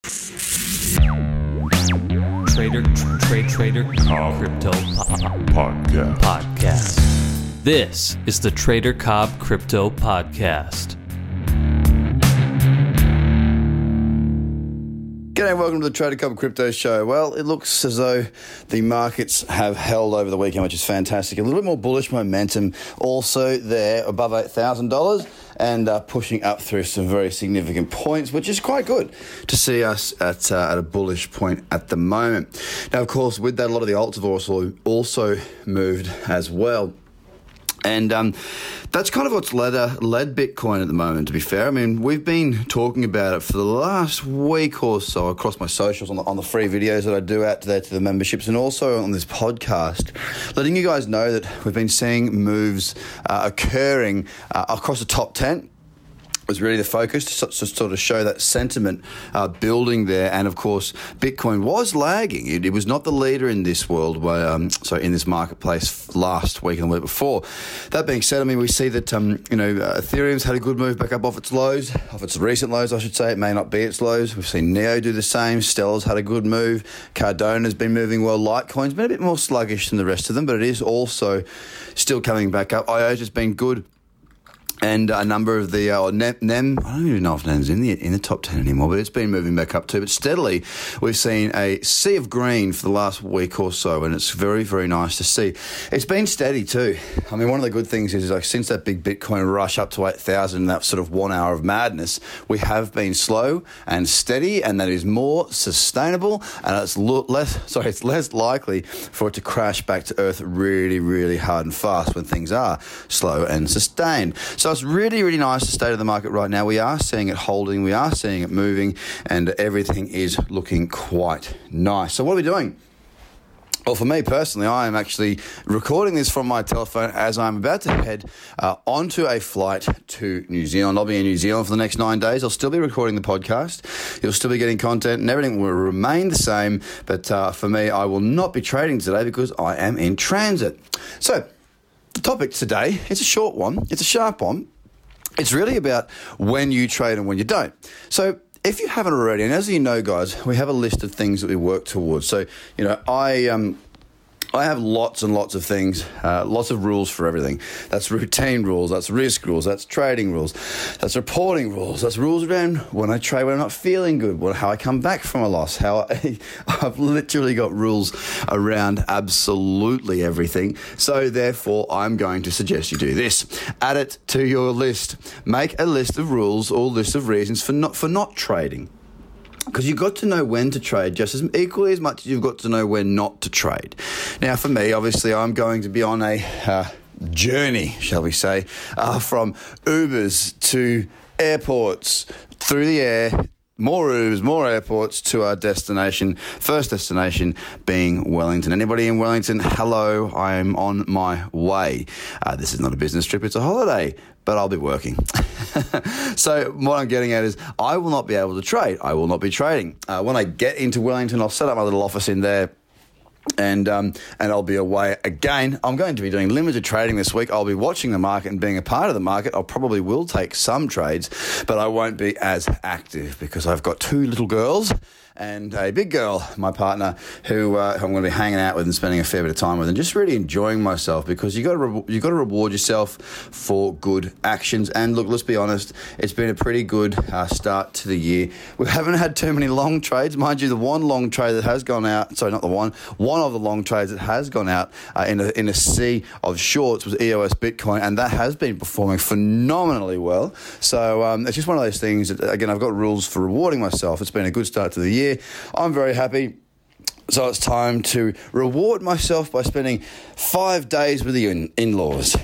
Trader Cobb Crypto Podcast. This is the Trader Cobb Crypto Podcast. G'day and welcome to the Trader Cobb Crypto Show. Well, it looks as though the markets have held over the weekend, which is fantastic. A little bit more bullish momentum also there above $8,000 and pushing up through some very significant points, which is quite good to see us at a bullish point at the moment. Now, of course, with that, a lot of the alts have also moved as well. And that's kind of what's led Bitcoin at the moment, to be fair. I mean, we've been talking about it for the last week or so across my socials on the free videos that I do out there to the memberships and also on this podcast, letting you guys know that we've been seeing moves occurring across the top 10. Was really the focus to sort of show that sentiment building there. And of course, Bitcoin was lagging. It was not the leader in this world, in this marketplace last week and the week before. That being said, I mean, we see that, Ethereum's had a good move back up off its recent lows, I should say. It may not be its lows. We've seen Neo do the same. Stella's had a good move. Cardano's been moving well. Litecoin's been a bit more sluggish than the rest of them, but it is also still coming back up. IOTA's been good. And a number of the NEM, I don't even know if NEM's in the top 10 anymore, but it's been moving back up too. But steadily, we've seen a sea of green for the last week or so, and it's very, very nice to see. It's been steady too. I mean, one of the good things is like since that big Bitcoin rush up to 8,000, that sort of 1 hour of madness, we have been slow and steady, and that is more sustainable, and it's less likely for it to crash back to earth really, really hard and fast when things are slow and sustained. So it's really, really nice the state of the market right now. We are seeing it holding, we are seeing it moving, and everything is looking quite nice. So what are we doing? Well, for me personally, I am actually recording this from my telephone as I'm about to head onto a flight to New Zealand. I'll be in New Zealand for the next 9 days. I'll still be recording the podcast. You'll still be getting content and everything will remain the same. But for me, I will not be trading today because I am in transit. So the topic today, it's a short one, it's a sharp one. It's really about when you trade and when you don't. So if you haven't already, and as you know, guys, we have a list of things that we work towards. So, I have lots and lots of things, lots of rules for everything. That's routine rules, that's risk rules, that's trading rules, that's reporting rules, that's rules around when I trade when I'm not feeling good, how I come back from a loss, I've literally got rules around absolutely everything. So therefore, I'm going to suggest you do this. Add it to your list. Make a list of rules or list of reasons for not trading. Because you've got to know when to trade just as equally as much as you've got to know when not to trade. Now, for me, obviously, I'm going to be on a journey, shall we say, from Ubers to airports, through the air, more Ubers, more airports to our destination, first destination being Wellington. Anybody in Wellington? Hello, I'm on my way. This is not a business trip, it's a holiday, but I'll be working. So what I'm getting at is I will not be able to trade. I will not be trading. When I get into Wellington, I'll set up my little office in there. And I'll be away again. I'm going to be doing limited trading this week. I'll be watching the market and being a part of the market. I probably will take some trades, but I won't be as active because I've got two little girls and a big girl, my partner, who I'm going to be hanging out with and spending a fair bit of time with and just really enjoying myself because you got to reward yourself for good actions. And look, let's be honest, it's been a pretty good start to the year. We haven't had too many long trades. Mind you, the one long trade that has gone out, sorry, not the one of the long trades that has gone out in a sea of shorts was EOS Bitcoin, and that has been performing phenomenally well. So it's just one of those things that, again, I've got rules for rewarding myself. It's been a good start to the year. I'm very happy. So it's time to reward myself by spending 5 days with the in-laws.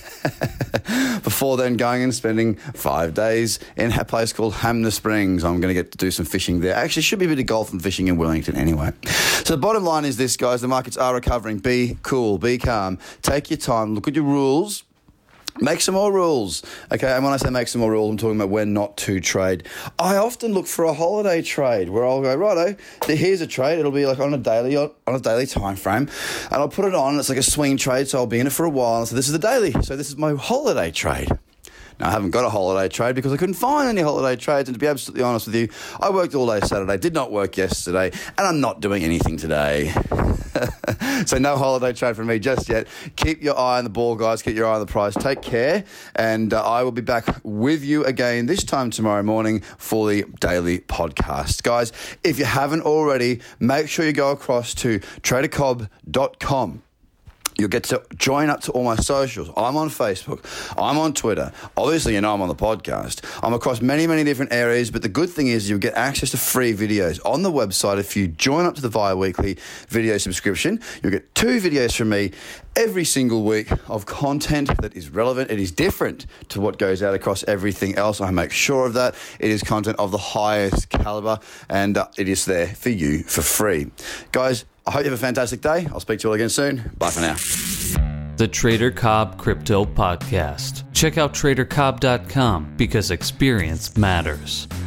Before then going and spending 5 days in a place called Hanmer Springs. I'm going to get to do some fishing there. Actually, should be a bit of golf and fishing in Wellington anyway. So the bottom line is this, guys. The markets are recovering. Be cool. Be calm. Take your time. Look at your rules. Make some more rules. Okay, and when I say make some more rules, I'm talking about when not to trade. I often look for a holiday trade where I'll go, righto, here's a trade. It'll be like on a daily time frame, and I'll put it on. It's like a swing trade, so I'll be in it for a while. So this is the daily. So this is my holiday trade. Now, I haven't got a holiday trade because I couldn't find any holiday trades, and to be absolutely honest with you, I worked all day Saturday, did not work yesterday, and I'm not doing anything today. So no holiday trade from me just yet. Keep your eye on the ball, guys. Keep your eye on the price. Take care, and I will be back with you again this time tomorrow morning for the daily podcast. Guys, if you haven't already, make sure you go across to tradercobb.com. You'll get to join up to all my socials. I'm on Facebook. I'm on Twitter. Obviously, you know I'm on the podcast. I'm across many, many different areas, but the good thing is you'll get access to free videos on the website. If you join up to the bi-weekly video subscription, you'll get 2 videos from me every single week of content that is relevant. It is different to what goes out across everything else. I make sure of that. It is content of the highest caliber, and it is there for you for free. Guys, I hope you have a fantastic day. I'll speak to you all again soon. Bye for now. The Trader Cobb Crypto Podcast. Check out tradercobb.com because experience matters.